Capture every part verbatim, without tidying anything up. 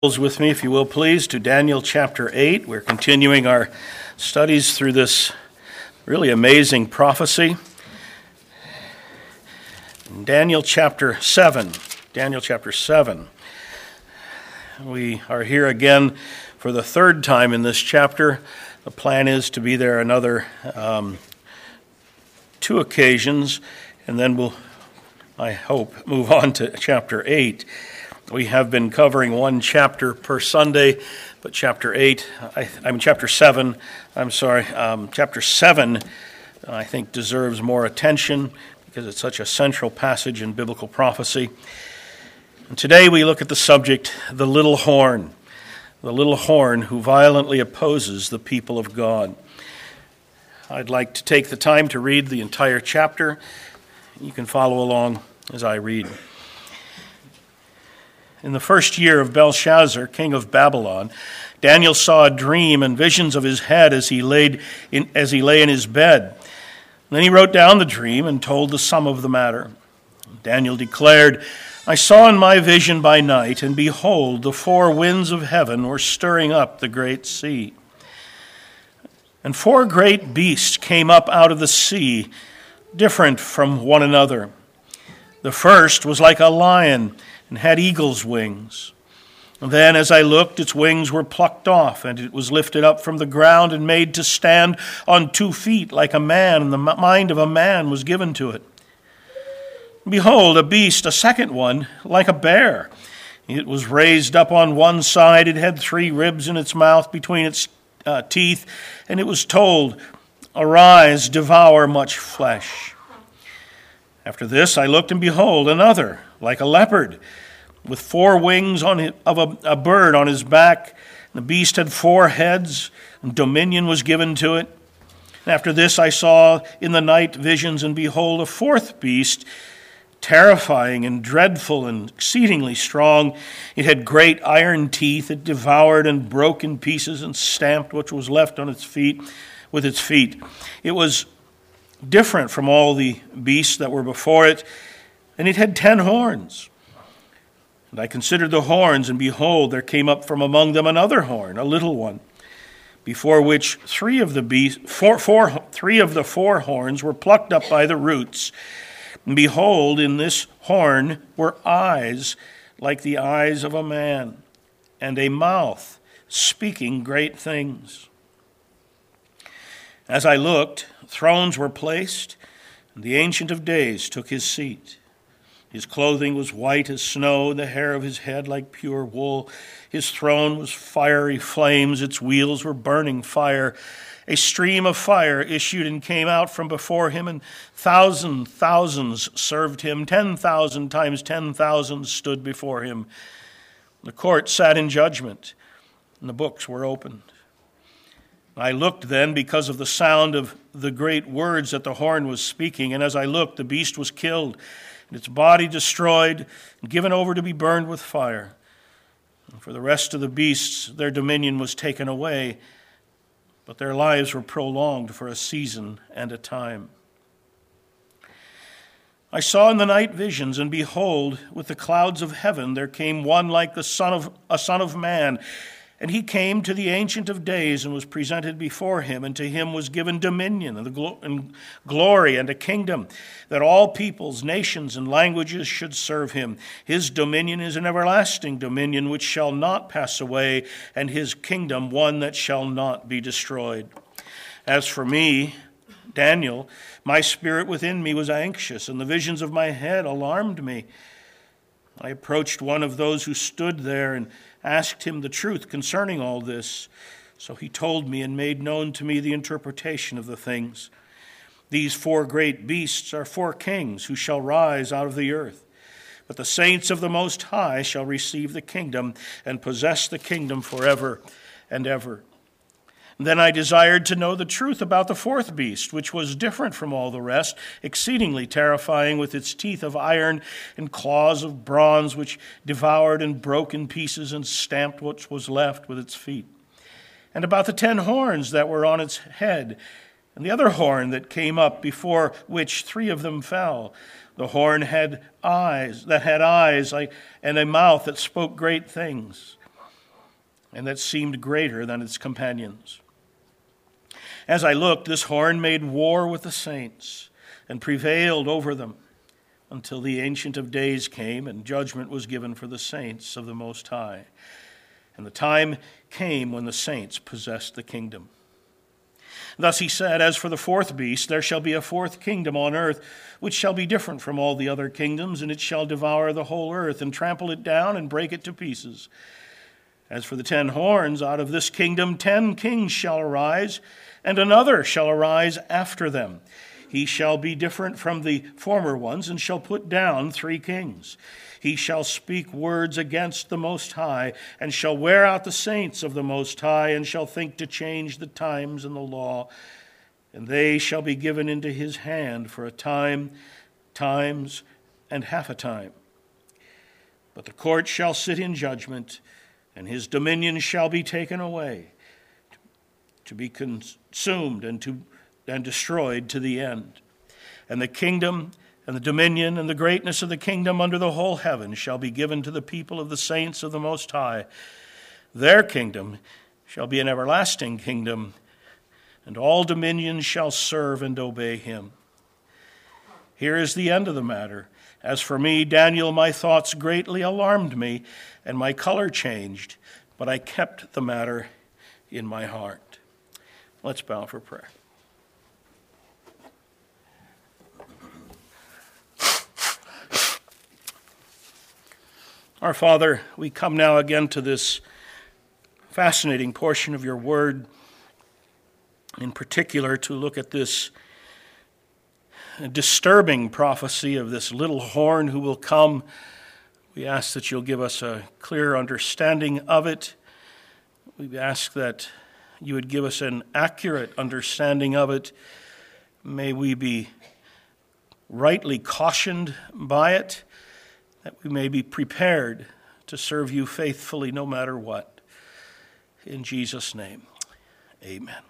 With me, if you will, please, to Daniel chapter eight. We're continuing our studies through this really amazing prophecy. Daniel chapter seven. Daniel chapter seven. We are here again for the third time in this chapter. The plan is to be there another um, two occasions, and then we'll, I hope, move on to chapter eight. We have been covering one chapter per Sunday, but chapter eight, I, I mean chapter seven, I'm sorry, um, chapter seven, I think deserves more attention because it's such a central passage in biblical prophecy. And today we look at the subject, the little horn, the little horn who violently opposes the people of God. I'd like to take the time to read the entire chapter. You can follow along as I read. In the first year of Belshazzar, king of Babylon, Daniel saw a dream and visions of his head as he laid in, as he lay in his bed. And then he wrote down the dream and told the sum of the matter. Daniel declared, "I saw in my vision by night, and behold, the four winds of heaven were stirring up the great sea. And four great beasts came up out of the sea, different from one another. The first was like a lion, and had eagle's wings. And then as I looked, its wings were plucked off, and it was lifted up from the ground and made to stand on two feet like a man, and the mind of a man was given to it. Behold, a beast, a second one, like a bear. It was raised up on one side, it had three ribs in its mouth between its uh, teeth, and it was told, 'Arise, devour much flesh.' After this I looked, and behold, another, like a leopard, with four wings on his, of a, a bird on his back. The beast had four heads, and dominion was given to it. And after this I saw in the night visions, and behold, a fourth beast, terrifying and dreadful and exceedingly strong. It had great iron teeth. It devoured and broke in pieces and stamped what was left on its feet with its feet. It was different from all the beasts that were before it, and it had ten horns. And I considered the horns, and behold, there came up from among them another horn, a little one, before which three of the beasts, four, four, three of the four horns were plucked up by the roots. And behold, in this horn were eyes like the eyes of a man, and a mouth speaking great things. As I looked, thrones were placed, and the Ancient of Days took his seat. His clothing was white as snow, the hair of his head like pure wool. His throne was fiery flames, its wheels were burning fire. A stream of fire issued and came out from before him, and thousand thousands served him. Ten thousand times ten thousand stood before him. The court sat in judgment, and the books were opened. I looked then because of the sound of the great words that the horn was speaking, and as I looked, the beast was killed, and its body destroyed, and given over to be burned with fire. And for the rest of the beasts, their dominion was taken away, but their lives were prolonged for a season and a time. I saw in the night visions, and behold, with the clouds of heaven there came one like the son of a son of man. And he came to the Ancient of Days and was presented before him, and to him was given dominion and, the glo- and glory and a kingdom, that all peoples, nations, and languages should serve him. His dominion is an everlasting dominion which shall not pass away, and his kingdom one that shall not be destroyed. As for me, Daniel, my spirit within me was anxious, and the visions of my head alarmed me. I approached one of those who stood there and asked him the truth concerning all this. So he told me and made known to me the interpretation of the things. These four great beasts are four kings who shall rise out of the earth. But the saints of the Most High shall receive the kingdom and possess the kingdom forever and ever. And then I desired to know the truth about the fourth beast, which was different from all the rest, exceedingly terrifying, with its teeth of iron and claws of bronze, which devoured and broke in pieces and stamped what was left with its feet. And about the ten horns that were on its head, and the other horn that came up, before which three of them fell. The horn had eyes, that had eyes like, and a mouth that spoke great things. and that seemed greater than its companions. As I looked, this horn made war with the saints and prevailed over them until the Ancient of Days came and judgment was given for the saints of the Most High. And the time came when the saints possessed the kingdom. Thus he said, as for the fourth beast, there shall be a fourth kingdom on earth, which shall be different from all the other kingdoms, and it shall devour the whole earth, and trample it down, and break it to pieces. As for the ten horns, out of this kingdom ten kings shall arise, and another shall arise after them. He shall be different from the former ones, and shall put down three kings. He shall speak words against the Most High, and shall wear out the saints of the Most High, and shall think to change the times and the law. And they shall be given into his hand for a time, times, and half a time. But the court shall sit in judgment, and his dominion shall be taken away, to be consumed and to and destroyed to the end. And the kingdom and the dominion and the greatness of the kingdom under the whole heaven shall be given to the people of the saints of the Most High. Their kingdom shall be an everlasting kingdom, and all dominions shall serve and obey him. Here is the end of the matter. As for me, Daniel, my thoughts greatly alarmed me, and my color changed, but I kept the matter in my heart. Let's bow for prayer. Our Father, we come now again to this fascinating portion of your word, in particular to look at this disturbing prophecy of this little horn who will come. We ask that you'll give us a clear understanding of it. We ask that you would give us an accurate understanding of it. May we be rightly cautioned by it, that we may be prepared to serve you faithfully no matter what. In Jesus' name, amen.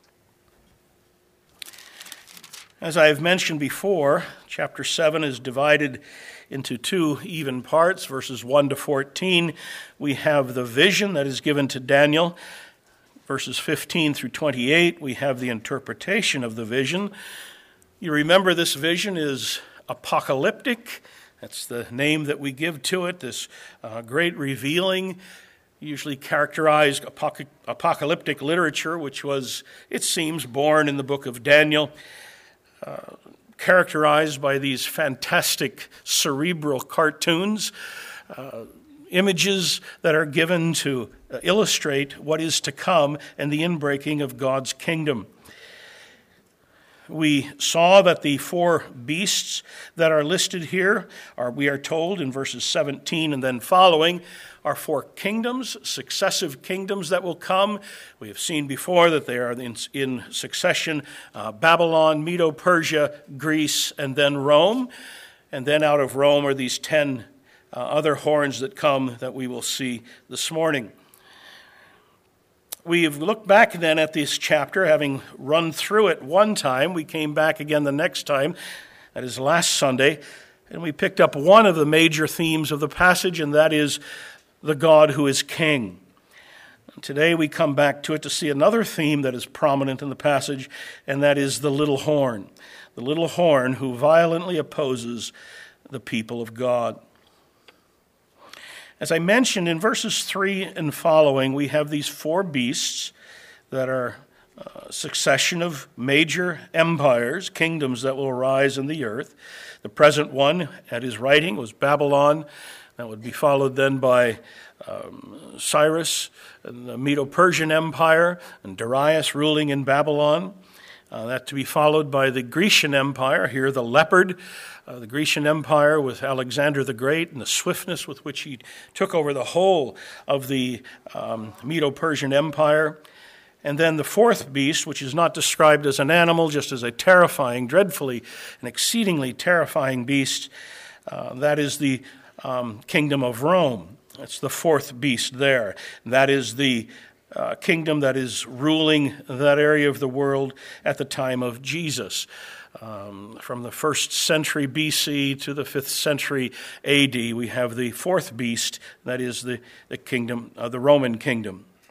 As I have mentioned before, chapter seven is divided into two even parts, verses one to fourteen. We have the vision that is given to Daniel. Verses fifteen through twenty-eight, we have the interpretation of the vision. You remember this vision is apocalyptic. That's the name that we give to it, this uh, great revealing, usually characterized apoc- apocalyptic literature, which was, it seems, born in the book of Daniel, uh, characterized by these fantastic cerebral cartoons, uh, images that are given to illustrate what is to come and the inbreaking of God's kingdom. We saw that the four beasts that are listed here are, we are told in verses seventeen and then following, are four kingdoms, successive kingdoms that will come. We have seen before that they are in, in succession, uh, Babylon, Medo-Persia, Greece, and then Rome. And then out of Rome are these ten uh, other horns that come that we will see this morning. We have looked back then at this chapter, having run through it one time. We came back again the next time, that is last Sunday, and we picked up one of the major themes of the passage, and that is the God who is king. And today we come back to it to see another theme that is prominent in the passage, and that is the little horn. The little horn who violently opposes the people of God. As I mentioned, in verses three and following, we have these four beasts that are a succession of major empires, kingdoms that will arise in the earth. The present one at his writing was Babylon. That would be followed then by um, Cyrus and the Medo-Persian Empire, and Darius ruling in Babylon. Uh, that to be followed by the Grecian Empire, here the leopard, uh, the Grecian Empire with Alexander the Great and the swiftness with which he took over the whole of the um, Medo-Persian Empire. And then the fourth beast, which is not described as an animal, just as a terrifying, dreadfully and exceedingly terrifying beast, uh, that is the um, kingdom of Rome. That's the fourth beast there. That is the Uh, kingdom that is ruling that area of the world at the time of Jesus. Um, from the first century B C to the fifth century A D, we have the fourth beast, that is the, the kingdom, uh, the Roman kingdom.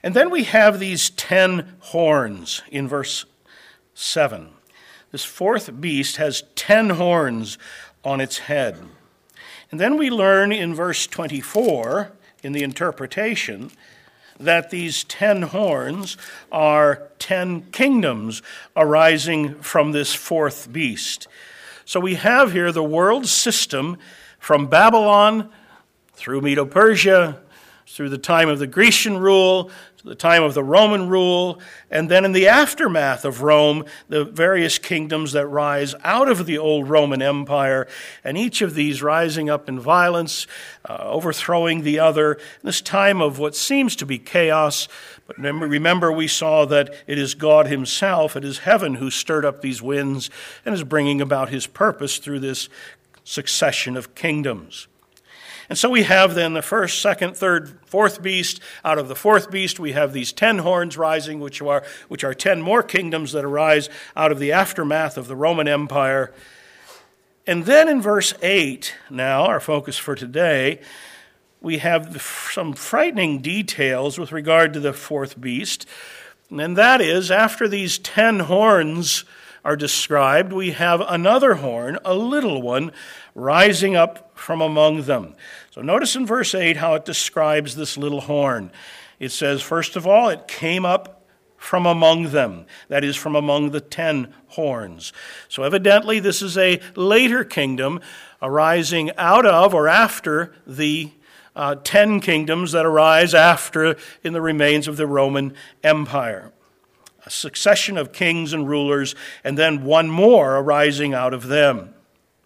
And then we have these ten horns in verse seven. This fourth beast has ten horns on its head. And then we learn in verse twenty-four, in the interpretation, that these ten horns are ten kingdoms arising from this fourth beast. So we have here the world system from Babylon through Medo-Persia, through the time of the Grecian rule, to the time of the Roman rule, and then in the aftermath of Rome, the various kingdoms that rise out of the old Roman Empire, and each of these rising up in violence, uh, overthrowing the other, this time of what seems to be chaos. But remember, remember, we saw that it is God himself, it is heaven who stirred up these winds and is bringing about his purpose through this succession of kingdoms. And so we have then the first, second, third, fourth beast. Out of the fourth beast, we have these ten horns rising, which are, which are ten more kingdoms that arise out of the aftermath of the Roman Empire. And then in verse eight, now, our focus for today, we have some frightening details with regard to the fourth beast. And that is, after these ten horns are described, we have another horn, a little one, rising up from among them. So notice in verse eight how it describes this little horn. It says, first of all, it came up from among them. That is, from among the ten horns. So evidently this is a later kingdom arising out of or after the uh, ten kingdoms that arise after in the remains of the Roman Empire. A succession of kings and rulers, and then one more arising out of them.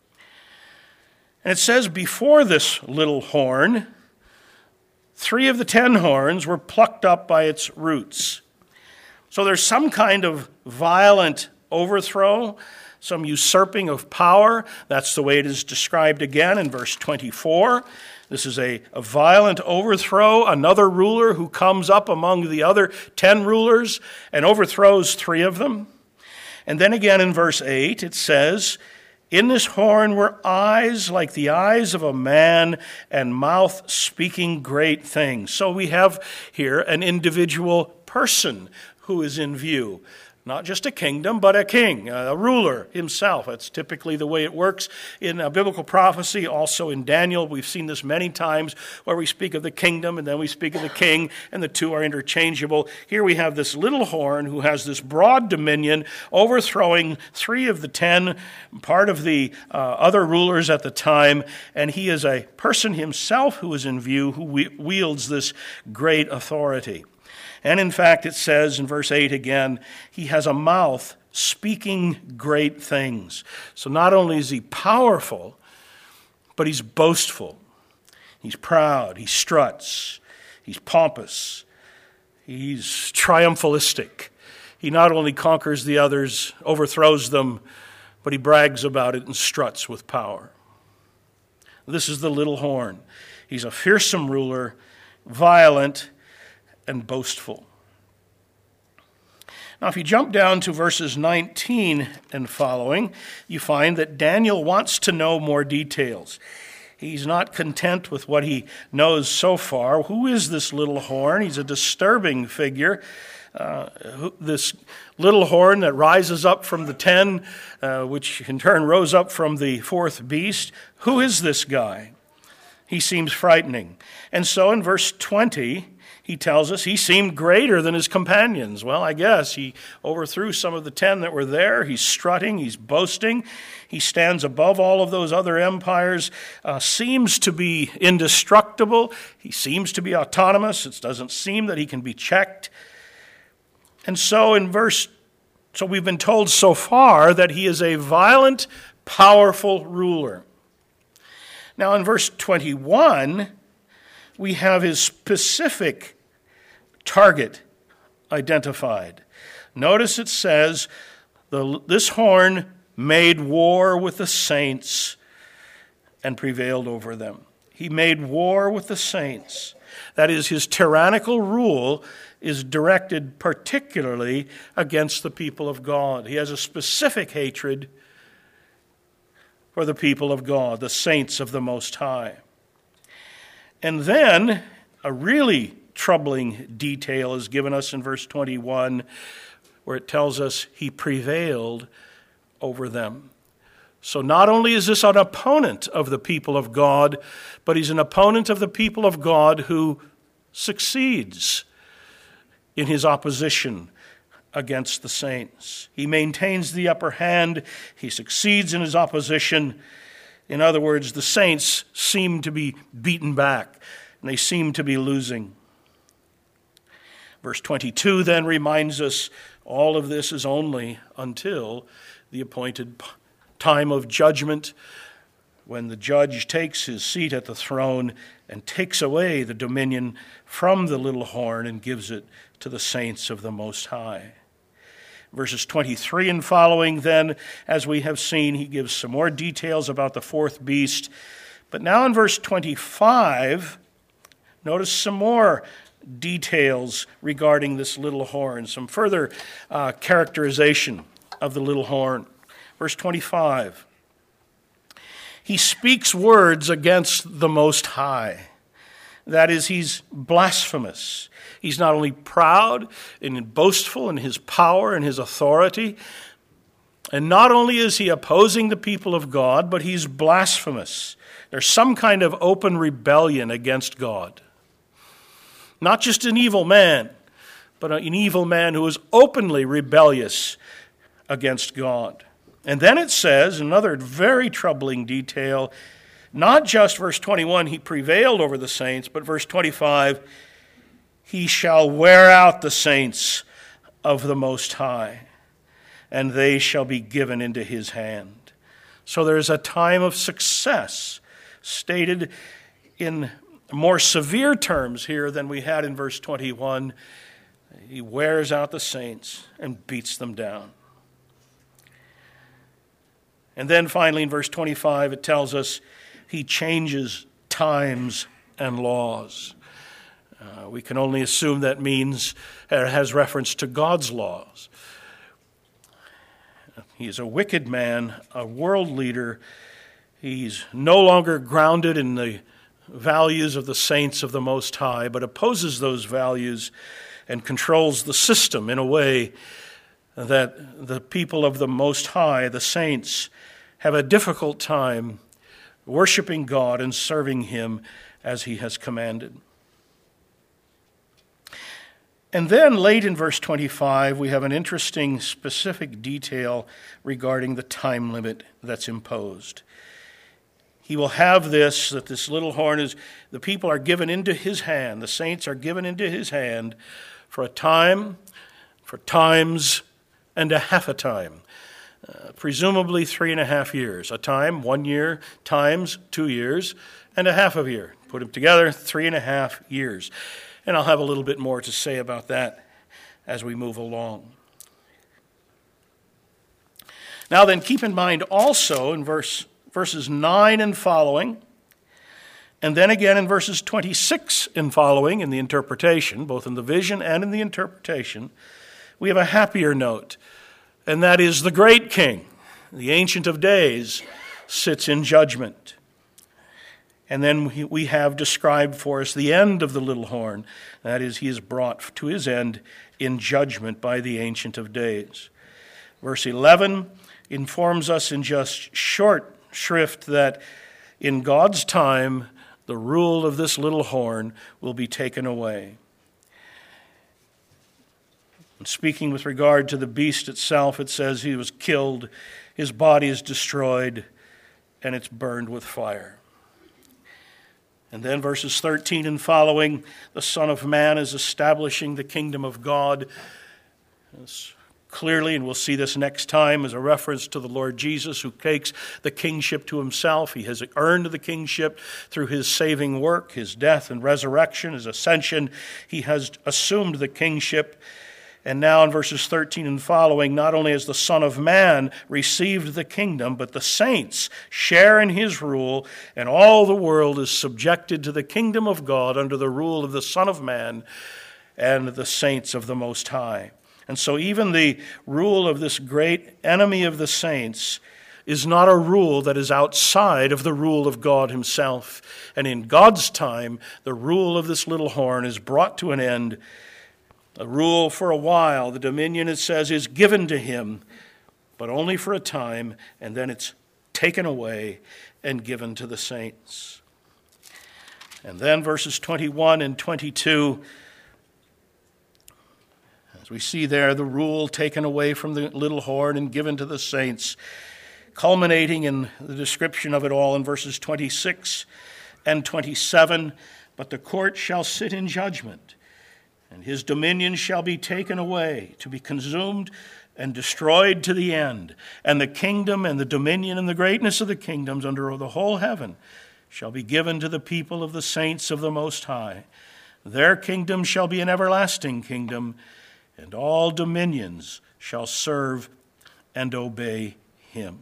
And it says, before this little horn, three of the ten horns were plucked up by its roots. So there's some kind of violent overthrow, some usurping of power. That's the way it is described again in verse twenty-four. This is a, a violent overthrow, another ruler who comes up among the other ten rulers and overthrows three of them. And then again in verse eight, it says, in this horn were eyes like the eyes of a man and mouth speaking great things. So we have here an individual person who is in view. Not just a kingdom, but a king, a ruler himself. That's typically the way it works in uh, biblical prophecy. Also in Daniel, we've seen this many times where we speak of the kingdom and then we speak of the king, and the two are interchangeable. Here we have this little horn who has this broad dominion, overthrowing three of the ten, part of the uh, other rulers at the time, and he is a person himself who is in view, who wields this great authority. And in fact, it says in verse eight again, he has a mouth speaking great things. So not only is he powerful, but he's boastful. He's proud. He struts. He's pompous. He's triumphalistic. He not only conquers the others, overthrows them, but he brags about it and struts with power. This is the little horn. He's a fearsome ruler, violent, and boastful. Now, if you jump down to verses nineteen and following, you find that Daniel wants to know more details. He's not content with what he knows so far. Who is this little horn? He's a disturbing figure. Uh, this little horn that rises up from the ten, uh, which in turn rose up from the fourth beast. Who is this guy? He seems frightening. And so in verse twenty, he tells us he seemed greater than his companions. Well, I guess he overthrew some of the ten that were there. He's strutting, he's boasting. He stands above all of those other empires, uh, seems to be indestructible. He seems to be autonomous. It doesn't seem that he can be checked. And so in verse, so we've been told so far that he is a violent, powerful ruler. Now in verse twenty-one, we have his specific target identified. Notice it says, the, this horn made war with the saints and prevailed over them. He made war with the saints. That is, his tyrannical rule is directed particularly against the people of God. He has a specific hatred for the people of God, the saints of the Most High. And then a really troubling detail is given us in verse twenty-one, where it tells us he prevailed over them. So not only is this an opponent of the people of God, but he's an opponent of the people of God who succeeds in his opposition against the saints. He maintains the upper hand. He succeeds in his opposition. In other words, the saints seem to be beaten back, and they seem to be losing. Verse twenty-two then reminds us all of this is only until the appointed time of judgment, when the judge takes his seat at the throne and takes away the dominion from the little horn and gives it to the saints of the Most High. Verses twenty-three and following, then, as we have seen, he gives some more details about the fourth beast. But now in verse twenty-five, notice some more details regarding this little horn, some further uh, characterization of the little horn. Verse twenty-five, he speaks words against the Most High. That is, he's blasphemous. He's not only proud and boastful in his power and his authority, and not only is he opposing the people of God, but he's blasphemous. There's some kind of open rebellion against God. Not just an evil man, but an evil man who is openly rebellious against God. And then it says, another very troubling detail, not just verse twenty-one, he prevailed over the saints, but verse twenty-five, he shall wear out the saints of the Most High, and they shall be given into his hand. So there's a time of success stated in more severe terms here than we had in verse twenty-one. He wears out the saints and beats them down. And then finally in verse twenty-five it tells us he changes times and laws. Uh, we can only assume that means, or has reference to God's laws. He is a wicked man, a world leader. He's no longer grounded in the values of the saints of the Most High, but opposes those values and controls the system in a way that the people of the Most High, the saints, have a difficult time worshiping God and serving him as he has commanded. And then late in verse twenty-five, we have an interesting specific detail regarding the time limit that's imposed. He will have this, that this little horn is, the people are given into his hand, the saints are given into his hand for a time, for times, and a half a time. Uh, presumably three and a half years. A time, one year, times, two years, and a half of a year. Put them together, three and a half years. And I'll have a little bit more to say about that as we move along. Now then, keep in mind also in verse verses nine and following, and then again in verses twenty-six and following in the interpretation, both in the vision and in the interpretation, we have a happier note, and that is the great King, the Ancient of Days, sits in judgment. And then we have described for us the end of the little horn. That is, he is brought to his end in judgment by the Ancient of Days. Verse eleven informs us in just short shrift that in God's time, the rule of this little horn will be taken away. And speaking with regard to the beast itself, it says he was killed, his body is destroyed, and it's burned with fire. And then verses thirteen and following, the Son of Man is establishing the kingdom of God. This clearly, and we'll see this next time, as a reference to the Lord Jesus, who takes the kingship to himself. He has earned the kingship through his saving work, his death and resurrection, his ascension. He has assumed the kingship. And now in verses thirteen and following, not only has the Son of Man received the kingdom, but the saints share in his rule, and all the world is subjected to the kingdom of God under the rule of the Son of Man and the saints of the Most High. And so even the rule of this great enemy of the saints is not a rule that is outside of the rule of God himself. And in God's time, the rule of this little horn is brought to an end. A rule for a while, the dominion, it says, is given to him, but only for a time, and then it's taken away and given to the saints. And then verses twenty-one and twenty-two, as we see there, the rule taken away from the little horn and given to the saints, culminating in the description of it all in verses twenty-six and twenty-seven. But the court shall sit in judgment, and his dominion shall be taken away, to be consumed and destroyed to the end. And the kingdom and the dominion and the greatness of the kingdoms under the whole heaven shall be given to the people of the saints of the Most High. Their kingdom shall be an everlasting kingdom, and all dominions shall serve and obey him.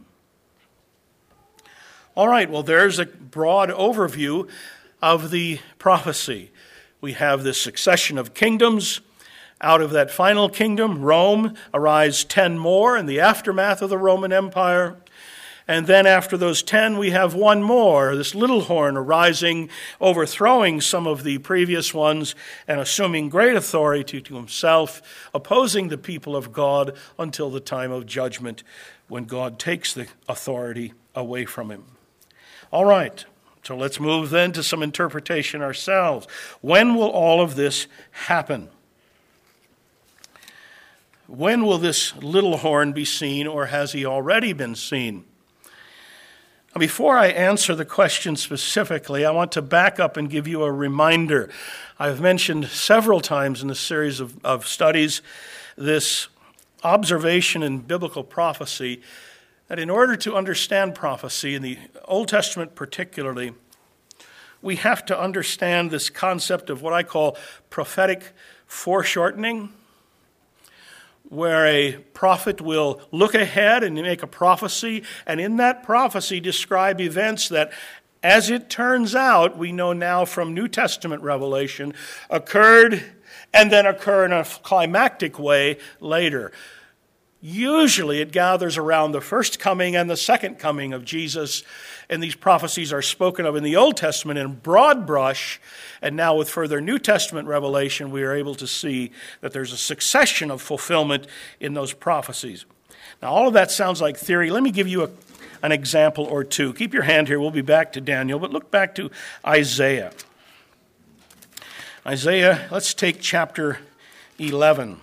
All right, well, there's a broad overview of the prophecy. We have this succession of kingdoms. Out of that final kingdom, Rome, arise ten more in the aftermath of the Roman Empire. And then after those ten, we have one more, this little horn arising, overthrowing some of the previous ones and assuming great authority to himself, opposing the people of God until the time of judgment when God takes the authority away from him. All right, so let's move then to some interpretation ourselves. When will all of this happen? When will this little horn be seen, or has he already been seen? Now, before I answer the question specifically, I want to back up and give you a reminder. I've mentioned several times in this series of, of studies this observation in biblical prophecy that in order to understand prophecy, in the Old Testament particularly, we have to understand this concept of what I call prophetic foreshortening, where a prophet will look ahead and make a prophecy, and in that prophecy describe events that, as it turns out, we know now from New Testament revelation, occurred and then occur in a climactic way later. Usually it gathers around the first coming and the second coming of Jesus, and these prophecies are spoken of in the Old Testament in broad brush, and now with further New Testament revelation, we are able to see that there's a succession of fulfillment in those prophecies. Now, all of that sounds like theory. Let me give you a, an example or two. Keep your hand here. We'll be back to Daniel, but look back to Isaiah. Isaiah, let's take chapter eleven.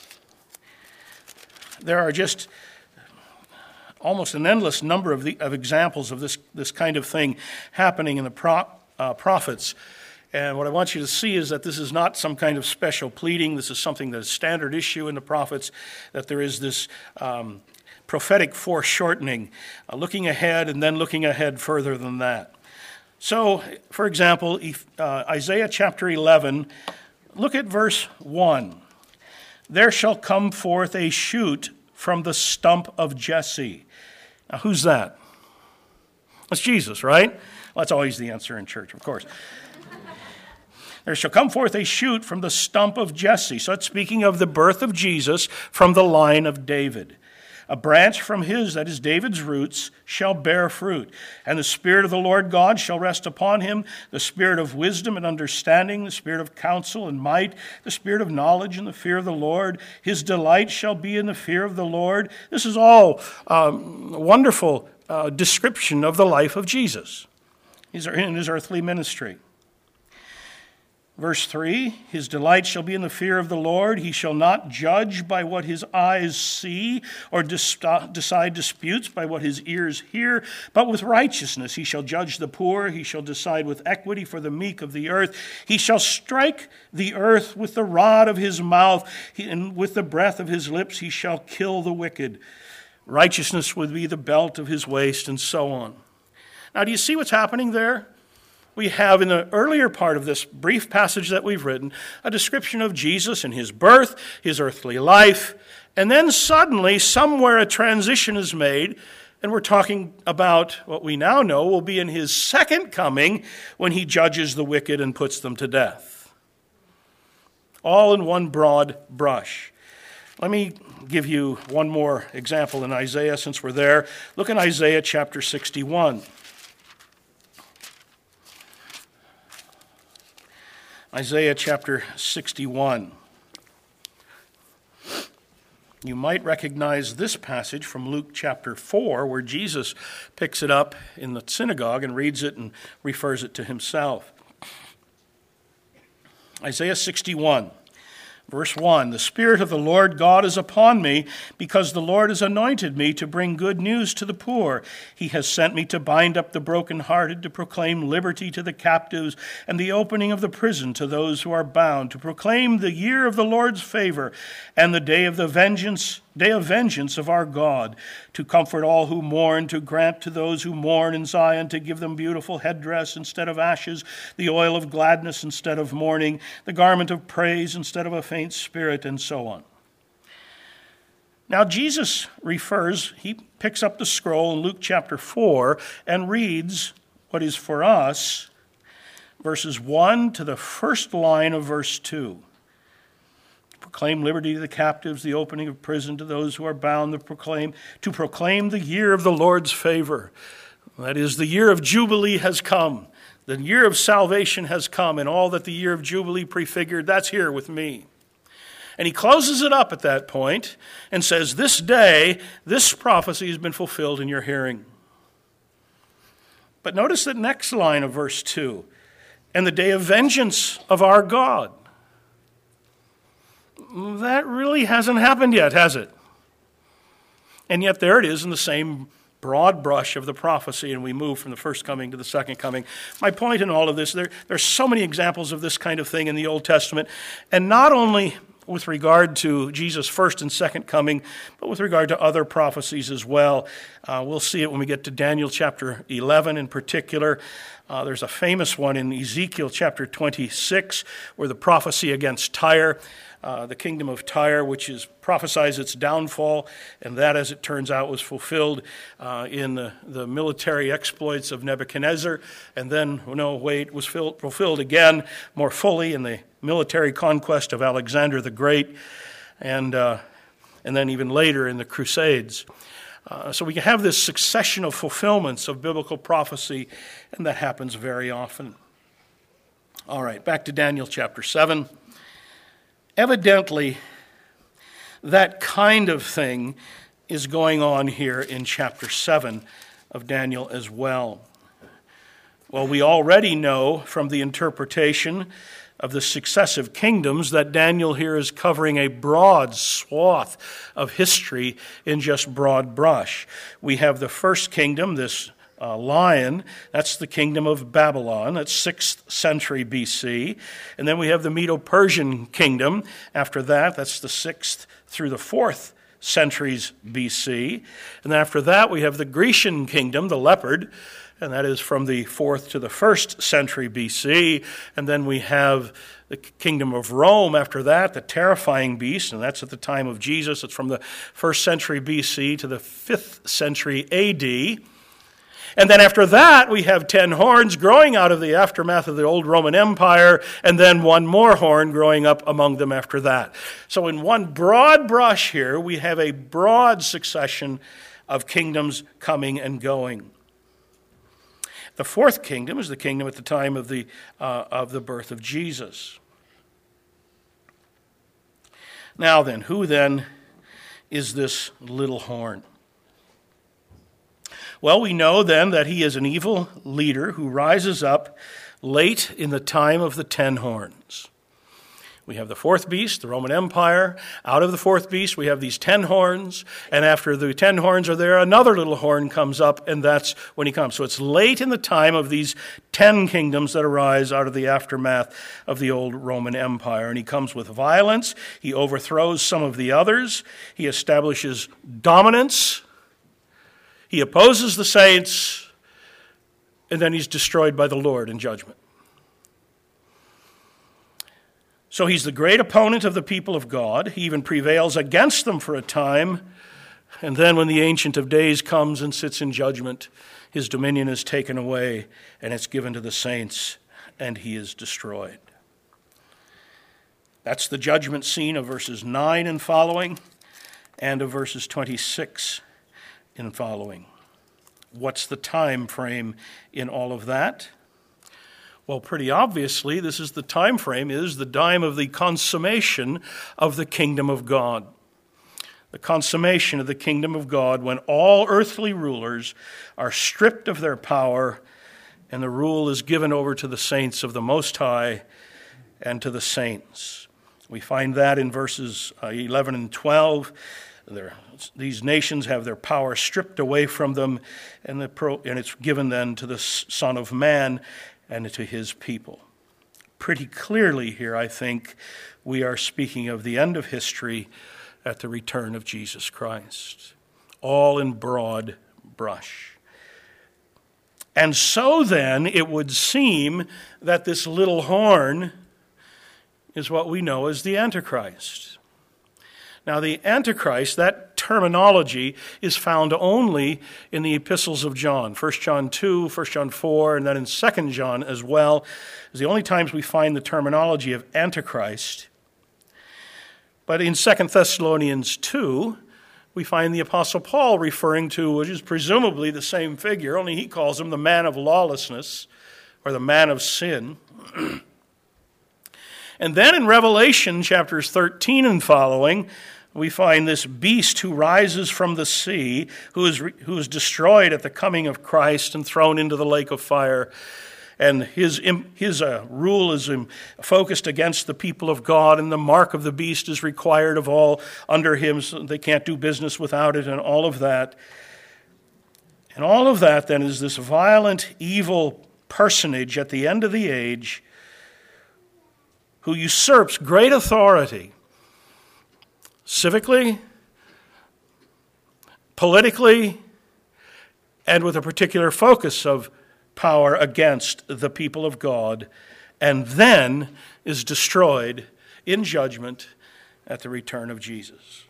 There are just almost an endless number of, the, of examples of this, this kind of thing happening in the pro, uh, prophets. And what I want you to see is that this is not some kind of special pleading. This is something that is standard issue in the prophets, that there is this um, prophetic foreshortening, uh, looking ahead and then looking ahead further than that. So, for example, if, uh, Isaiah chapter eleven, look at verse one. There shall come forth a shoot from the stump of Jesse. Now, who's that? That's Jesus, right? Well, that's always the answer in church, of course. There shall come forth a shoot from the stump of Jesse. So it's speaking of the birth of Jesus from the line of David. A branch from his, that is David's roots, shall bear fruit. And the Spirit of the Lord God shall rest upon him, the Spirit of wisdom and understanding, the Spirit of counsel and might, the Spirit of knowledge and the fear of the Lord. His delight shall be in the fear of the Lord. This is all um, wonderful uh, description of the life of Jesus. He's in his earthly ministry. Verse three, his delight shall be in the fear of the Lord. He shall not judge by what his eyes see, or dis- decide disputes by what his ears hear, but with righteousness he shall judge the poor. He shall decide with equity for the meek of the earth. He shall strike the earth with the rod of his mouth, and with the breath of his lips he shall kill the wicked. Righteousness would be the belt of his waist, and so on. Now, do you see what's happening there? We have in the earlier part of this brief passage that we've written a description of Jesus and his birth, his earthly life, and then suddenly somewhere a transition is made, and we're talking about what we now know will be in his second coming when he judges the wicked and puts them to death. All in one broad brush. Let me give you one more example in Isaiah since we're there. Look in Isaiah chapter sixty-one. Isaiah chapter sixty-one. You might recognize this passage from Luke chapter four, where Jesus picks it up in the synagogue and reads it and refers it to himself. Isaiah sixty-one. Verse one, the Spirit of the Lord God is upon me, because the Lord has anointed me to bring good news to the poor. He has sent me to bind up the brokenhearted, to proclaim liberty to the captives, and the opening of the prison to those who are bound, to proclaim the year of the Lord's favor, and the day of the vengeance, day of vengeance of our God, to comfort all who mourn, to grant to those who mourn in Zion, to give them beautiful headdress instead of ashes, the oil of gladness instead of mourning, the garment of praise instead of a faint spirit, and so on. Now Jesus refers, he picks up the scroll in Luke chapter four and reads what is for us, verses one to the first line of verse two. Proclaim liberty to the captives, the opening of prison to those who are bound, to proclaim, to proclaim the year of the Lord's favor. That is, the year of Jubilee has come. The year of salvation has come, and all that the year of Jubilee prefigured, that's here with me. And he closes it up at that point and says, this day, this prophecy has been fulfilled in your hearing. But notice that next line of verse two, and the day of vengeance of our God. That really hasn't happened yet, has it? And yet there it is in the same broad brush of the prophecy, and we move from the first coming to the second coming. My point in all of this, there, there are so many examples of this kind of thing in the Old Testament, and not only with regard to Jesus' first and second coming, but with regard to other prophecies as well. Uh, we'll see it when we get to Daniel chapter eleven in particular. Uh, there's a famous one in Ezekiel chapter twenty-six, where the prophecy against Tyre, uh, the kingdom of Tyre, which is prophesies its downfall, and that, as it turns out, was fulfilled uh, in the, the military exploits of Nebuchadnezzar, and then, no, wait, was filled, fulfilled again more fully in the military conquest of Alexander the Great, and uh, and then even later in the Crusades. Uh, so we can have this succession of fulfillments of biblical prophecy, and that happens very often. All right, back to Daniel chapter seven. Evidently, that kind of thing is going on here in chapter seven of Daniel as well. Well, we already know from the interpretation of the successive kingdoms that Daniel here is covering a broad swath of history in just broad brush. We have the first kingdom, this uh, lion, that's the kingdom of Babylon, that's sixth century B C. And then we have the Medo-Persian kingdom. After that, that's the sixth through the fourth centuries B C. And then after that, we have the Grecian kingdom, the leopard, and that is from the fourth to the first century B C. And then we have the kingdom of Rome after that, the terrifying beast, and that's at the time of Jesus. It's from the first century B C to the fifth century A D. And then after that, we have ten horns growing out of the aftermath of the old Roman Empire, and then one more horn growing up among them after that. So in one broad brush here, we have a broad succession of kingdoms coming and going. The fourth kingdom is the kingdom at the time of the uh, of the birth of Jesus. Now then, who then is this little horn? Well, we know then that he is an evil leader who rises up late in the time of the ten horns. We have the fourth beast, the Roman Empire. Out of the fourth beast, we have these ten horns. And after the ten horns are there, another little horn comes up, and that's when he comes. So it's late in the time of these ten kingdoms that arise out of the aftermath of the old Roman Empire. And he comes with violence. He overthrows some of the others. He establishes dominance. He opposes the saints. And then he's destroyed by the Lord in judgment. So he's the great opponent of the people of God. He even prevails against them for a time. And then when the Ancient of Days comes and sits in judgment, his dominion is taken away and it's given to the saints, and he is destroyed. That's the judgment scene of verses nine and following, and of verses twenty-six and following. What's the time frame in all of that? Well, pretty obviously, this is the time frame is the time of the consummation of the kingdom of God. The consummation of the kingdom of God, when all earthly rulers are stripped of their power and the rule is given over to the saints of the Most High and to the saints. We find that in verses eleven and twelve. There, these nations have their power stripped away from them, and, the pro, and it's given then to the Son of Man and to his people. Pretty clearly here, I think, we are speaking of the end of history at the return of Jesus Christ, all in broad brush. And so then, it would seem that this little horn is what we know as the Antichrist. Now, the Antichrist, that terminology is found only in the epistles of John, First John two, First John four, and then in Second John as well. It's the only times we find the terminology of Antichrist. But in Second Thessalonians two, we find the Apostle Paul referring to, which is presumably the same figure, only he calls him the man of lawlessness, or the man of sin. And then in Revelation chapters thirteen and following, we find this beast who rises from the sea, who is, who is destroyed at the coming of Christ and thrown into the lake of fire. And his, his uh, rule is focused against the people of God, and the mark of the beast is required of all under him, so they can't do business without it, and all of that. And all of that then is this violent, evil personage at the end of the age who usurps great authority, civically, politically, and with a particular focus of power against the people of God, and then is destroyed in judgment at the return of Jesus.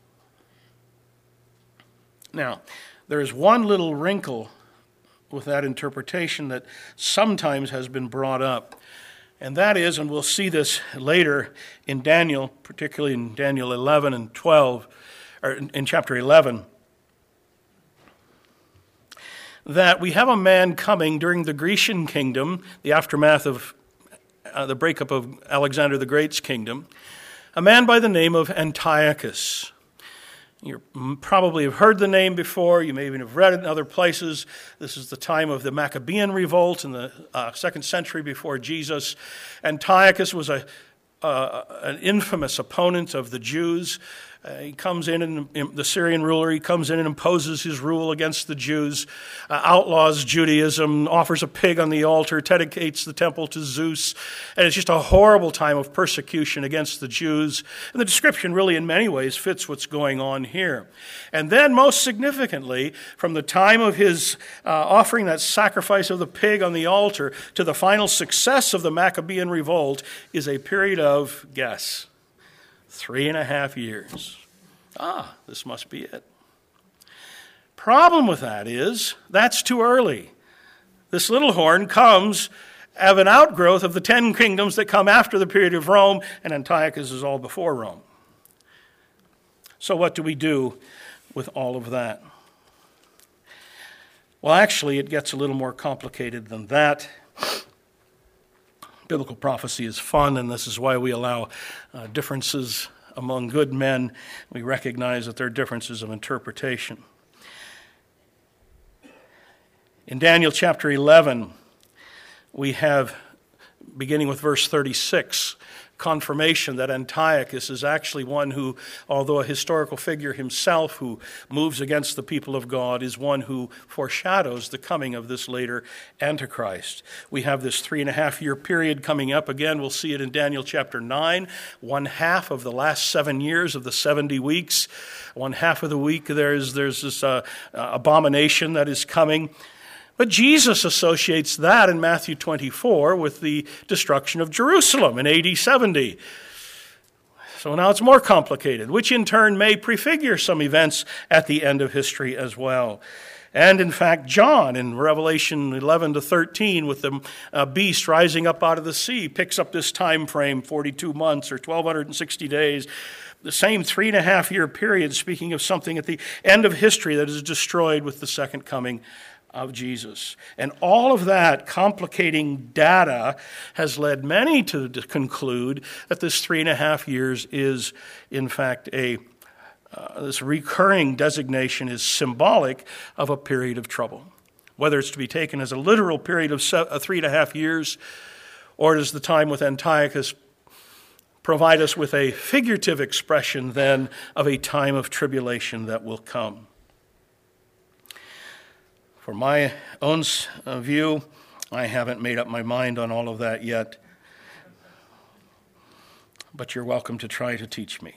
Now, there is one little wrinkle with that interpretation that sometimes has been brought up. And that is, and we'll see this later in Daniel, particularly in Daniel eleven and twelve, or in chapter eleven, that we have a man coming during the Grecian kingdom, the aftermath of uh, the breakup of Alexander the Great's kingdom, a man by the name of Antiochus. You probably have heard the name before. You may even have read it in other places. This is the time of the Maccabean revolt in the uh, second century before Jesus. Antiochus was a uh, an infamous opponent of the Jews. Uh, he comes in, and the Syrian ruler, he comes in and imposes his rule against the Jews, uh, outlaws Judaism, offers a pig on the altar, dedicates the temple to Zeus, and it's just a horrible time of persecution against the Jews. And the description really in many ways fits what's going on here. And then most significantly, from the time of his uh, offering that sacrifice of the pig on the altar to the final success of the Maccabean revolt is a period of, guess, Three and a half years. Ah, this must be it. Problem with that is, that's too early. This little horn comes of an outgrowth of the ten kingdoms that come after the period of Rome, and Antiochus is all before Rome. So what do we do with all of that? Well, actually, it gets a little more complicated than that. Biblical prophecy is fun, and this is why we allow uh, differences among good men. We recognize that there are differences of interpretation. In Daniel chapter eleven, we have, beginning with verse thirty-six, confirmation that Antiochus is actually one who, although a historical figure himself who moves against the people of God, is one who foreshadows the coming of this later Antichrist. We have this three and a half year period coming up again. We'll see it in Daniel chapter nine, one half of the last seven years of the seventy weeks. One half of the week there's, there's this uh, uh, abomination that is coming. But Jesus associates that in Matthew twenty-four with the destruction of Jerusalem in A D seventy. So now it's more complicated, which in turn may prefigure some events at the end of history as well. And in fact, John in Revelation eleven to thirteen, with the uh, beast rising up out of the sea, picks up this time frame, forty-two months or twelve sixty days, the same three and a half year period, speaking of something at the end of history that is destroyed with the second coming of Jesus. And all of that complicating data has led many to conclude that this three and a half years is, in fact, a Uh, this recurring designation is symbolic of a period of trouble. Whether it's to be taken as a literal period of se- uh, three and a half years, or does the time with Antiochus provide us with a figurative expression then of a time of tribulation that will come. For my own uh, view, I haven't made up my mind on all of that yet, but you're welcome to try to teach me.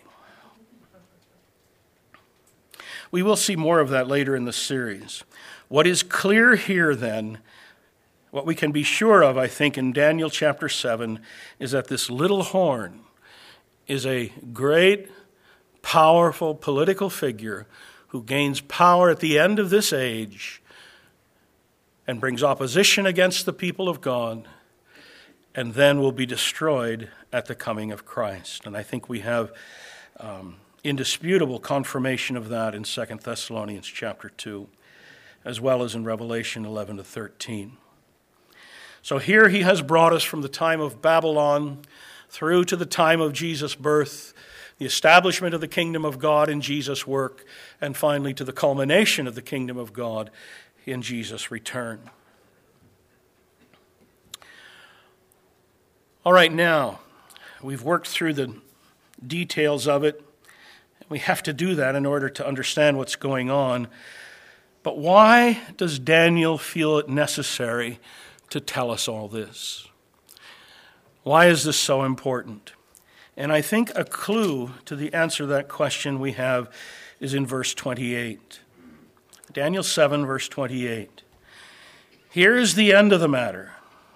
We will see more of that later in the series. What is clear here then, what we can be sure of, I think, in Daniel chapter seven, is that this little horn is a great, powerful political figure who gains power at the end of this age and brings opposition against the people of God, and then will be destroyed at the coming of Christ. And I think we have Um, indisputable confirmation of that in Second Thessalonians chapter two, as well as in Revelation eleven to thirteen. So here he has brought us from the time of Babylon through to the time of Jesus' birth, the establishment of the kingdom of God in Jesus' work, and finally to the culmination of the kingdom of God in Jesus' return. All right, now, we've worked through the details of it. We have to do that in order to understand what's going on. But why does Daniel feel it necessary to tell us all this? Why is this so important? And I think a clue to the answer to that question we have is in verse twenty-eight. Daniel seven, verse twenty-eight. Here is the end of the matter.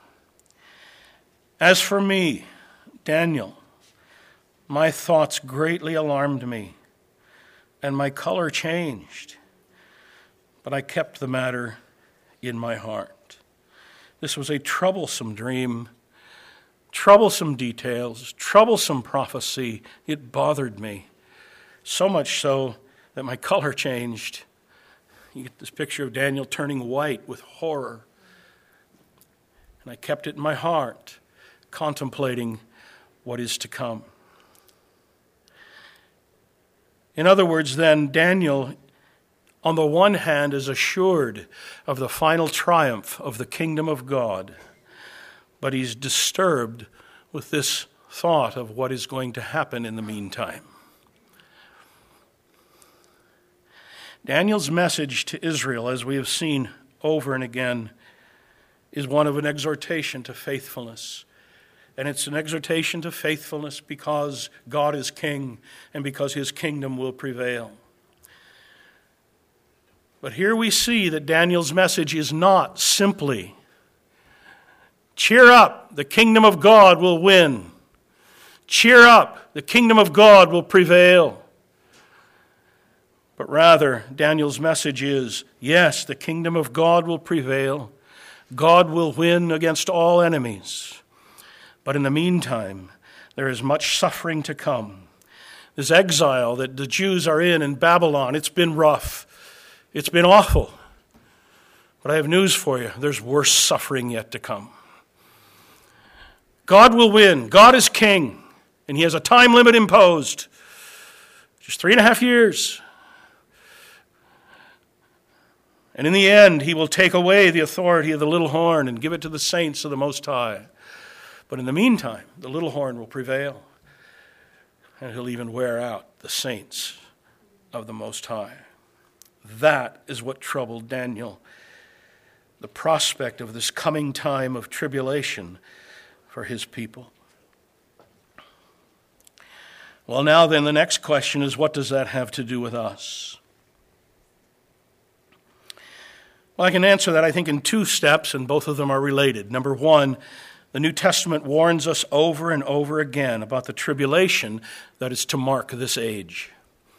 As for me, Daniel, my thoughts greatly alarmed me, and my color changed, but I kept the matter in my heart. This was a troublesome dream, troublesome details, troublesome prophecy. It bothered me, so much so that my color changed. You get this picture of Daniel turning white with horror. And I kept it in my heart, contemplating what is to come. In other words, then, Daniel, on the one hand, is assured of the final triumph of the kingdom of God, but he's disturbed with this thought of what is going to happen in the meantime. Daniel's message to Israel, as we have seen over and again, is one of an exhortation to faithfulness. And it's an exhortation to faithfulness because God is king and because his kingdom will prevail. But here we see that Daniel's message is not simply, cheer up, the kingdom of God will win. Cheer up, the kingdom of God will prevail. But rather, Daniel's message is, yes, the kingdom of God will prevail. God will win against all enemies. But in the meantime, there is much suffering to come. This exile that the Jews are in in Babylon, it's been rough. It's been awful. But I have news for you. There's worse suffering yet to come. God will win. God is king. And he has a time limit imposed. Just three and a half years. And in the end, he will take away the authority of the little horn and give it to the saints of the Most High. But in the meantime, the little horn will prevail, and he'll even wear out the saints of the Most High. That is what troubled Daniel, the prospect of this coming time of tribulation for his people. Well, now then, the next question is, what does that have to do with us? Well, I can answer that, I think, in two steps, and both of them are related. Number one, the New Testament warns us over and over again about the tribulation that is to mark this age.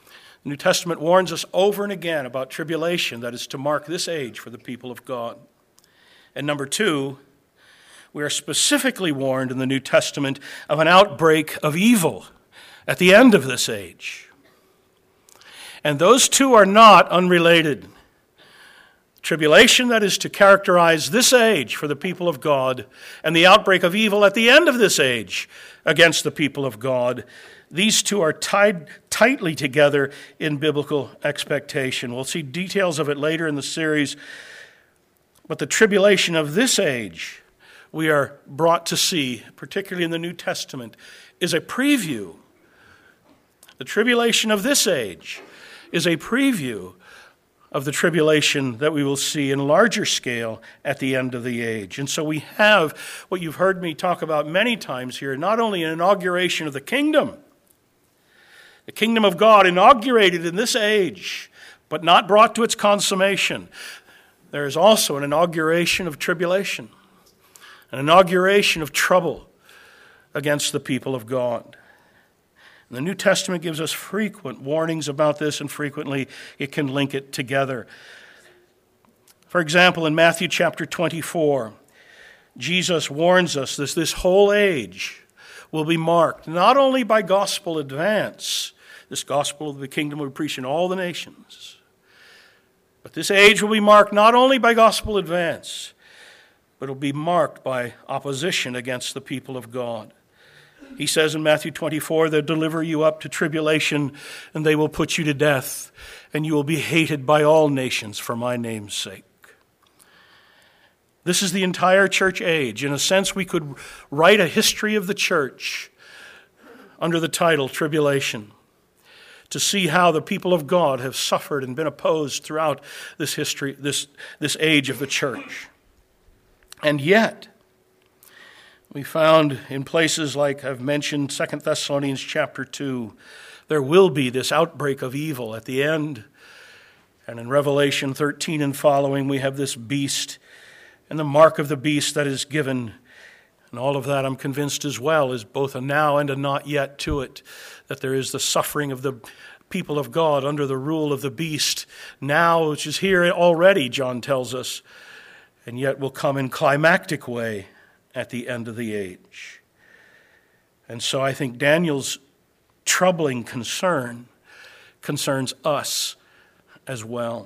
The New Testament warns us over and again about tribulation that is to mark this age for the people of God. And number two, we are specifically warned in the New Testament of an outbreak of evil at the end of this age. And those two are not unrelated. Tribulation that is to characterize this age for the people of God, and the outbreak of evil at the end of this age against the people of God. These two are tied tightly together in biblical expectation. We'll see details of it later in the series. But the tribulation of this age, we are brought to see, particularly in the New Testament, is a preview. The tribulation of this age is a preview of the tribulation that we will see in larger scale at the end of the age. And so we have what you've heard me talk about many times here, not only an inauguration of the kingdom, the kingdom of God inaugurated in this age, but not brought to its consummation. There is also an inauguration of tribulation, an inauguration of trouble against the people of God. And the New Testament gives us frequent warnings about this, and frequently it can link it together. For example, in Matthew chapter twenty-four, Jesus warns us that this whole age will be marked not only by gospel advance, this gospel of the kingdom will be preached in all the nations, but this age will be marked not only by gospel advance, but it will be marked by opposition against the people of God. He says in Matthew twenty-four, they'll deliver you up to tribulation, and they will put you to death, and you will be hated by all nations for my name's sake. This is the entire church age. In a sense, we could write a history of the church under the title Tribulation, to see how the people of God have suffered and been opposed throughout this history, this, this age of the church. And yet, we found in places like I've mentioned, Second Thessalonians chapter two, there will be this outbreak of evil at the end. And in Revelation thirteen and following, we have this beast and the mark of the beast that is given. And all of that, I'm convinced as well, is both a now and a not yet to it, that there is the suffering of the people of God under the rule of the beast now, which is here already, John tells us, and yet will come in climactic way at the end of the age. And so I think Daniel's troubling concern concerns us as well.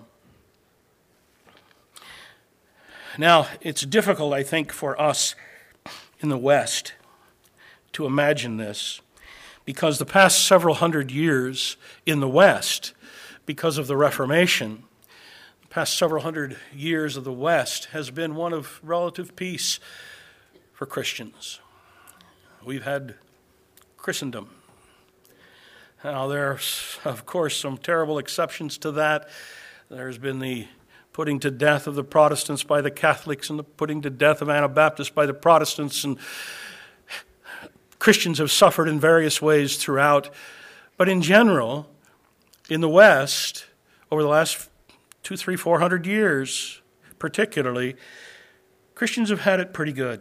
Now, it's difficult, I think, for us in the West to imagine this, because the past several hundred years in the West, because of the Reformation, the past several hundred years of the West has been one of relative peace for Christians. We've had Christendom. Now, there are, of course, some terrible exceptions to that. There's been the putting to death of the Protestants by the Catholics and the putting to death of Anabaptists by the Protestants, and Christians have suffered in various ways throughout. But in general, in the West, over the last two, three, four hundred years particularly, Christians have had it pretty good.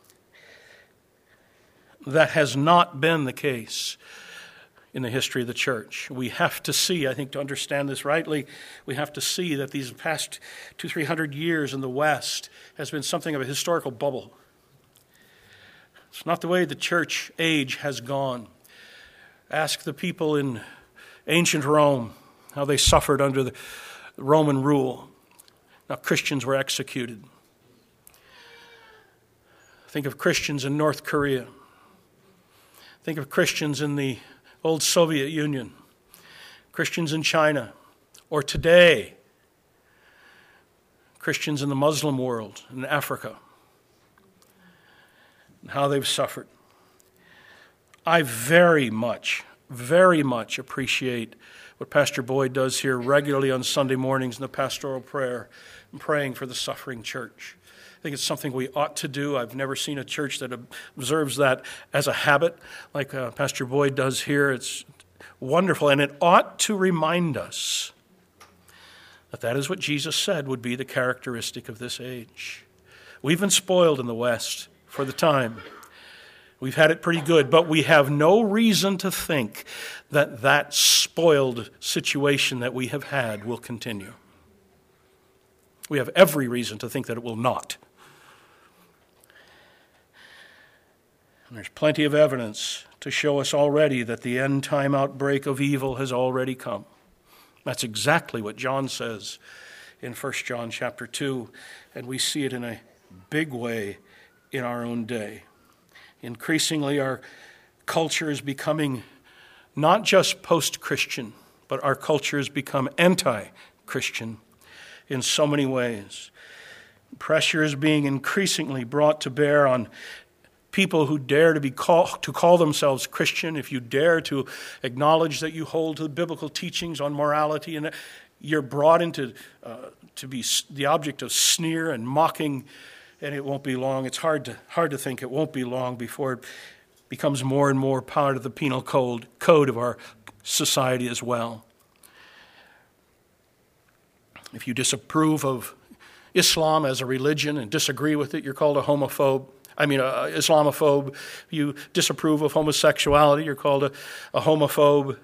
That has not been the case in the history of the church. We have to see, I think to understand this rightly, we have to see that these past two, three hundred years in the West has been something of a historical bubble. It's not the way the church age has gone. Ask the people in ancient Rome how they suffered under the Roman rule. Now, Christians were executed. Think of Christians in North Korea. Think of Christians in the old Soviet Union, Christians in China, or today, Christians in the Muslim world, in Africa, and how they've suffered. I very much, very much appreciate what Pastor Boyd does here regularly on Sunday mornings in the pastoral prayer, and praying for the suffering church. I think it's something we ought to do. I've never seen a church that observes that as a habit like uh, Pastor Boyd does here. It's wonderful, and it ought to remind us that that is what Jesus said would be the characteristic of this age. We've been spoiled in the West for the time, We've had it pretty good, but we have no reason to think that that spoiled situation that we have had will continue. We have every reason to think that it will not. And there's plenty of evidence to show us already that the end-time outbreak of evil has already come. That's exactly what John says in First John chapter two, and we see it in a big way in our own day. Increasingly, our culture is becoming not just post-Christian, but our culture has become anti-Christian in so many ways. Pressure is being increasingly brought to bear on people who dare to be call, to call themselves Christian. If you dare to acknowledge that you hold to the biblical teachings on morality, and you're brought into uh, to be the object of sneer and mocking. And it won't be long. It's hard to hard to think it won't be long before it becomes more and more part of the penal code code of our society as well. If you disapprove of Islam as a religion and disagree with it, you're called a homophobe. I mean, a Islamophobe. If you disapprove of homosexuality, you're called a, a homophobe.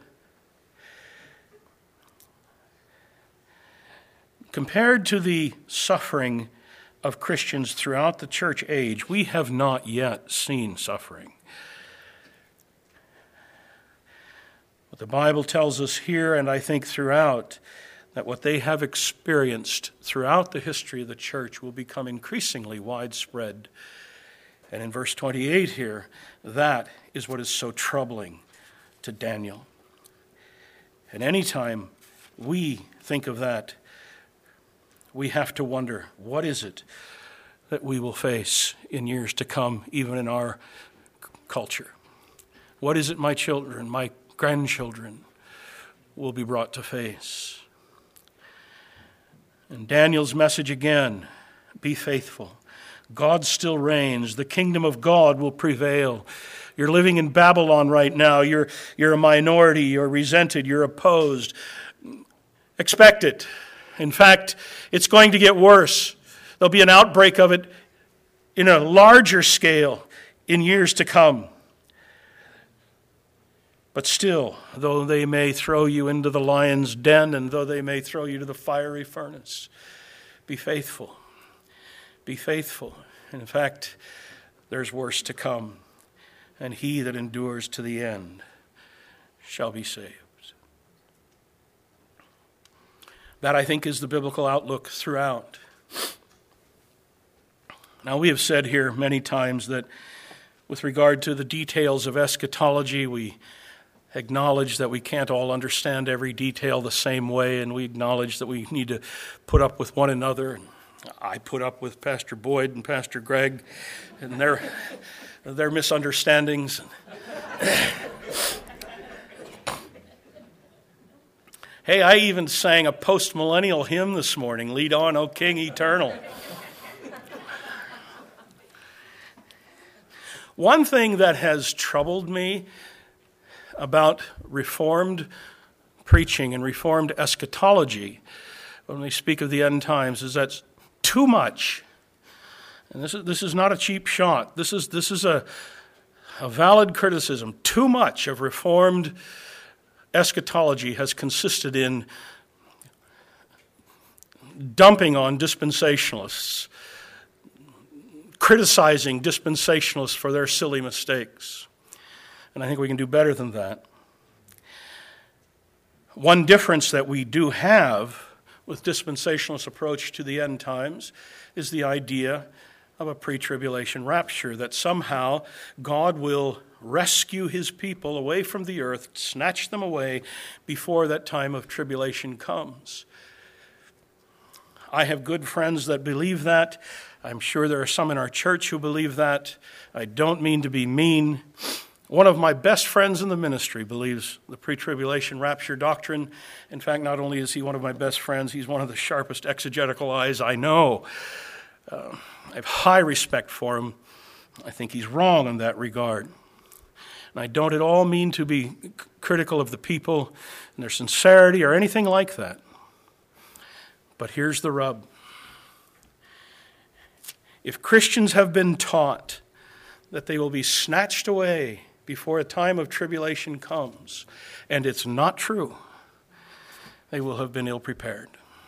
Compared to the suffering of Christians throughout the church age, we have not yet seen suffering. But the Bible tells us here, and I think throughout, that what they have experienced throughout the history of the church will become increasingly widespread. And in verse twenty-eight here, that is what is so troubling to Daniel. And anytime we think of that, we have to wonder, what is it that we will face in years to come, even in our culture? What is it my children, my grandchildren will be brought to face? And Daniel's message again, be faithful. God still reigns. The kingdom of God will prevail. You're living in Babylon right now. You're, you're a minority. You're resented. You're opposed. Expect it. In fact, it's going to get worse. There'll be an outbreak of it in a larger scale in years to come. But still, though they may throw you into the lion's den and though they may throw you to the fiery furnace, be faithful. Be faithful. In fact, there's worse to come. And he that endures to the end shall be saved. That, I think, is the biblical outlook throughout. Now, we have said here many times that with regard to the details of eschatology, we acknowledge that we can't all understand every detail the same way, and we acknowledge that we need to put up with one another. I put up with Pastor Boyd and Pastor Greg and their, their misunderstandings. Hey, I even sang a post-millennial hymn this morning, Lead On, O King Eternal. One thing that has troubled me about Reformed preaching and Reformed eschatology, when we speak of the end times, is that too much, and this is, this is not a cheap shot, this is, this is a, a valid criticism, too much of Reformed eschatology has consisted in dumping on dispensationalists, criticizing dispensationalists for their silly mistakes. And I think we can do better than that. One difference that we do have with dispensationalist approach to the end times is the idea of a pre-tribulation rapture, that somehow God will rescue his people away from the earth, snatch them away before that time of tribulation comes. I have good friends that believe that. I'm sure there are some in our church who believe that. I don't mean to be mean. One of my best friends in the ministry believes the pre-tribulation rapture doctrine. In fact, not only is he one of my best friends, he's one of the sharpest exegetical eyes I know. Uh, I have high respect for him. I think he's wrong in that regard. And I don't at all mean to be critical of the people and their sincerity or anything like that. But here's the rub. If Christians have been taught that they will be snatched away before a time of tribulation comes, and it's not true, they will have been ill-prepared.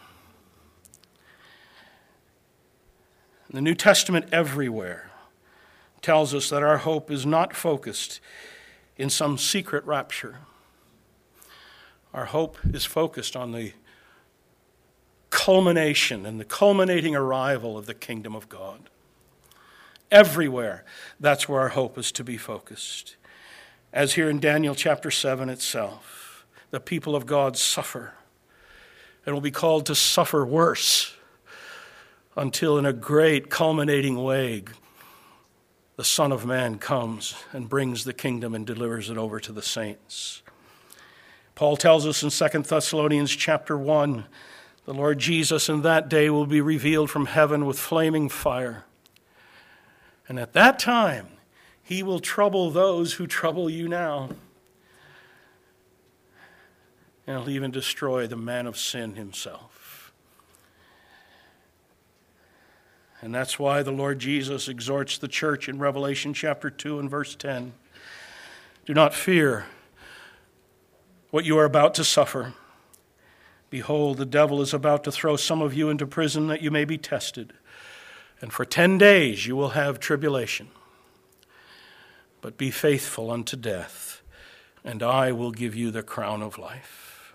The New Testament everywhere tells us that our hope is not focused in some secret rapture. Our hope is focused on the culmination and the culminating arrival of the kingdom of God. Everywhere, that's where our hope is to be focused. As here in Daniel chapter seven itself, the people of God suffer and will be called to suffer worse until in a great culminating way, the Son of Man comes and brings the kingdom and delivers it over to the saints. Paul tells us in Second Thessalonians chapter one, the Lord Jesus in that day will be revealed from heaven with flaming fire. And at that time, he will trouble those who trouble you now. And he'll even destroy the man of sin himself. And that's why the Lord Jesus exhorts the church in Revelation chapter two and verse ten. Do not fear what you are about to suffer. Behold, the devil is about to throw some of you into prison that you may be tested. And for ten days you will have tribulation. But be faithful unto death, and I will give you the crown of life.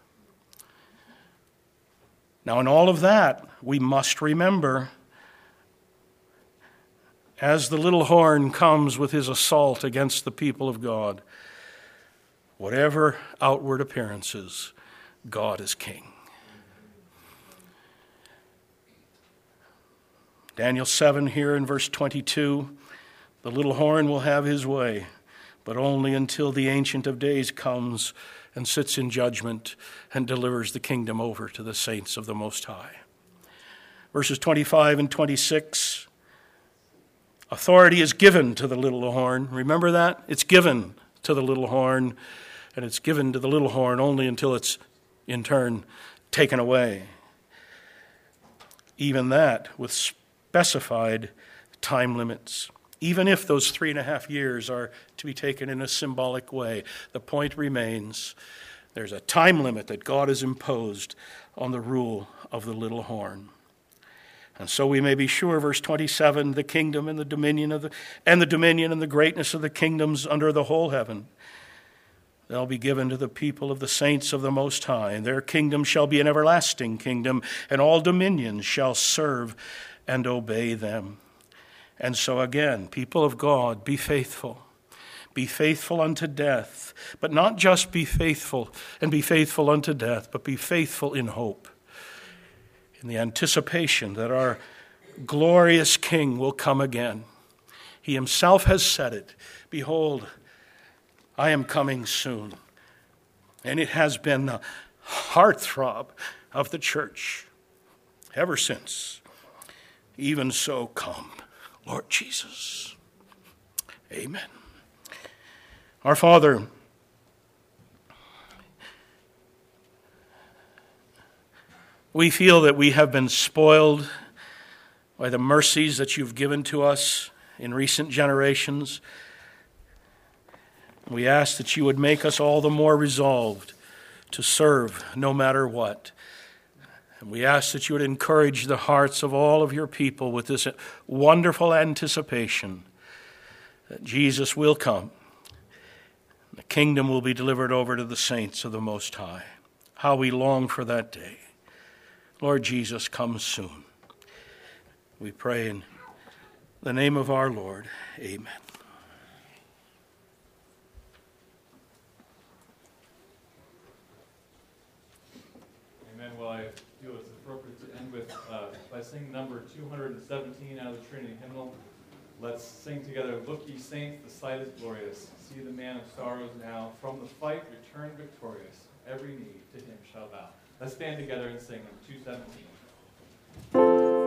Now in all of that, we must remember, as the little horn comes with his assault against the people of God, whatever outward appearances, God is king. Daniel seven here in verse twenty-two, the little horn will have his way, but only until the Ancient of Days comes and sits in judgment and delivers the kingdom over to the saints of the Most High. Verses twenty-five and twenty-six, authority is given to the little horn. Remember that? It's given to the little horn, and it's given to the little horn only until it's in turn taken away. Even that with specified time limits. Even if those three and a half years are to be taken in a symbolic way, the point remains there's a time limit that God has imposed on the rule of the little horn. And so we may be sure, verse twenty-seven, the kingdom and the dominion of the and the dominion and the greatness of the kingdoms under the whole heaven, they'll be given to the people of the saints of the Most High, and their kingdom shall be an everlasting kingdom, and all dominions shall serve and obey them. And so again, people of God, be faithful. Be faithful unto death, but not just be faithful and be faithful unto death, but be faithful in hope, in the anticipation that our glorious King will come again. He himself has said it. Behold, I am coming soon. And it has been the heartthrob of the church ever since. Even so, come, Lord Jesus. Amen. Our Father, we feel that we have been spoiled by the mercies that you've given to us in recent generations. We ask that you would make us all the more resolved to serve no matter what. And we ask that you would encourage the hearts of all of your people with this wonderful anticipation that Jesus will come. The kingdom will be delivered over to the saints of the Most High. How we long for that day. Lord Jesus, come soon. We pray in the name of our Lord. Amen. Amen. Well, I feel it's appropriate to end with uh, by singing number two hundred seventeen out of the Trinity hymnal. Let's sing together, Look ye saints, the sight is glorious. See the man of sorrows now, from the fight return victorious. Every knee to him shall bow. Let's stand together and sing number two seventeen.